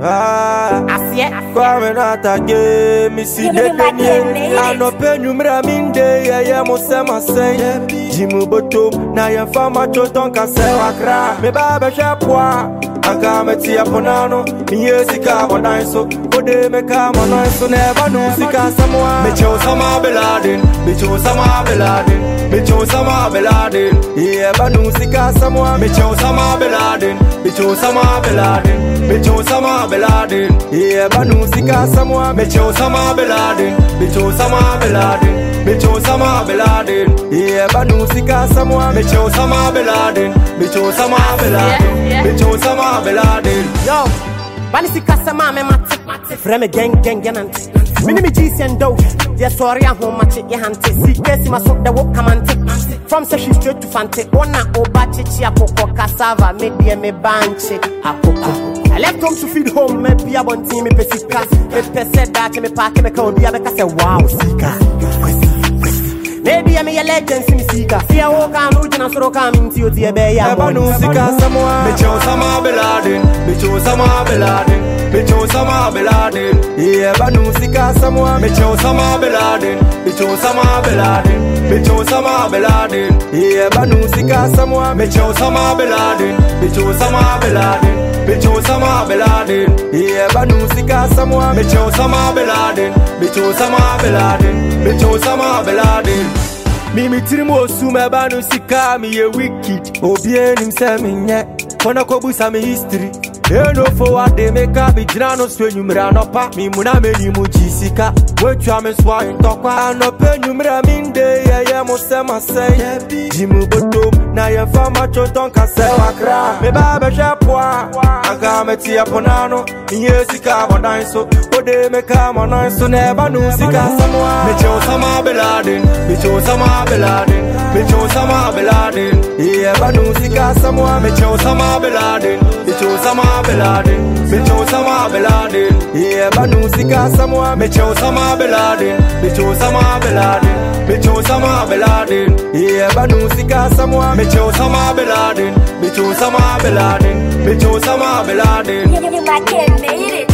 Kwame Nata gave me see the Daniel. I no pen you minde ya musema say. Jimu botom na ya fama chotonka sewa kra. Me baba shapwa. Anka meti aponano. Miye sika bonaiso. Ode me kama noiso. Never no sika samwa. Me cho sama beladin. Me cho sama beladin. Me cho sama beladin. Yeah, banu sika samwa. Me cho sama beladin. Me cho sama beladin. Me cho sama beladin. Yeah, banu sika samwa. Me cho sama beladin. Me cho sama beladin. Me cho sama beladin. Yeah, banu sika samwa. Me cho sama beladin. Me cho sama beladin. Me cho sama beladin. Yo, bani sika sama me mate. Frame gang ganante. Mini me GC and dough. Yeah, sorry, I'm home match it. Yeah, hante. See, guess my sock the walk kamante. From say she straight to fante. Ona obache chi apoko cassava. Me me banche apoko. I left home to feed home. Me be a bon team. Me pesika. Me pese that me park me call. Be a make say wow sika. Maybe I'm a legend, see me seeker. See a walk on Ujan and Soro coming to you, dear Bay. I'm a new seeker, someone. Me cho sama beladin. Me cho sama beladin. Me cho sama beladin. Yeah, banu sika someone. Me cho sama beladin. Me cho sama beladin. Me cho sama beladin. Yeah, banu sika someone. Me cho sama beladin. Me cho sama beladin. Me cho sama beladin. Yeah, banu sika someone. Me cho sama beladin. Me cho sama beladin. Me cho sama beladin. Me tirimo sume banu sika me ye wicked. Obie nim se me nye. Kona kobusa me history. No forward they make up be drano so numera no pa. Me muna me ni mu jisika. Wait you me swa in tokwa. No pe numera minde ya mo se ma say. Jimu botom na ya fama chotonka se wakra. Me baba shapwa. Anka me ti aponano. Nye sika bonaiso. Ode me kama noiso never no sika samwa. Me cho sama beladin. Me cho sama beladin. Me cho sama beladin. Yeah, banu sika samwa. Me cho sama beladin. Me cho sama beladin. Me cho sama beladin. Yeah, banu sika samwa. Me cho sama beladin. Me cho sama beladin. Me cho sama beladin. Yeah, banu sika samwa. Me cho sama beladin. Me cho sama beladin. Me cho sama beladin. You might get made it.